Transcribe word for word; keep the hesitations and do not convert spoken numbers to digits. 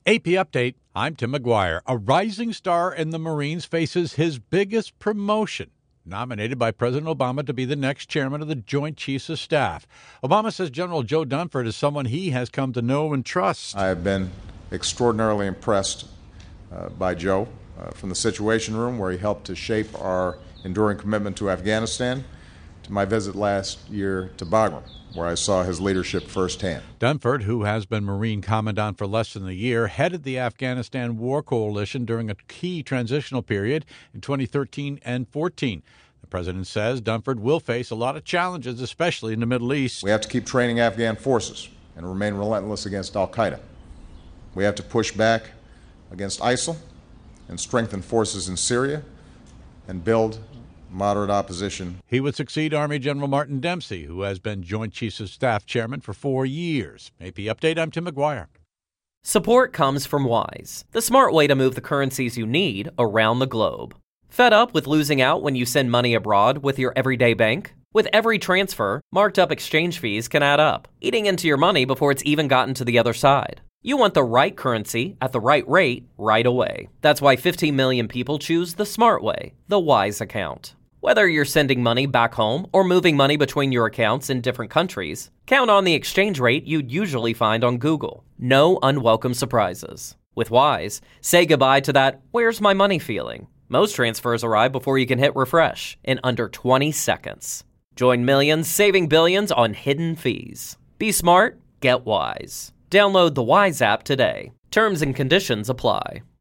A P Update, I'm Tim McGuire. A rising star in the Marines faces his biggest promotion, nominated by President Obama to be the next chairman of the Joint Chiefs of Staff. Obama says General Joe Dunford is someone he has come to know and trust. I have been extraordinarily impressed uh, by Joe uh, from the Situation Room, where he helped to shape our enduring commitment to Afghanistan, to my visit last year to Bagram, where I saw his leadership firsthand. Dunford, who has been Marine Commandant for less than a year, headed the Afghanistan War Coalition during a key transitional period in twenty thirteen and fourteen. The president says Dunford will face a lot of challenges, especially in the Middle East. We have to keep training Afghan forces and remain relentless against al-Qaeda. We have to push back against ISIL and strengthen forces in Syria and build moderate opposition. He would succeed Army General Martin Dempsey, who has been Joint Chiefs of Staff chairman for four years. A P Update, I'm Tim McGuire. Support comes from Wise, the smart way to move the currencies you need around the globe. Fed up with losing out when you send money abroad with your everyday bank? With every transfer, marked up exchange fees can add up, eating into your money before it's even gotten to the other side. You want the right currency at the right rate right away. That's why fifteen million people choose the smart way, the Wise account. Whether you're sending money back home or moving money between your accounts in different countries, count on the exchange rate you'd usually find on Google. No unwelcome surprises. With Wise, say goodbye to that "where's my money" feeling. Most transfers arrive before you can hit refresh in under twenty seconds. Join millions saving billions on hidden fees. Be smart, get Wise. Download the Wise app today. Terms and conditions apply.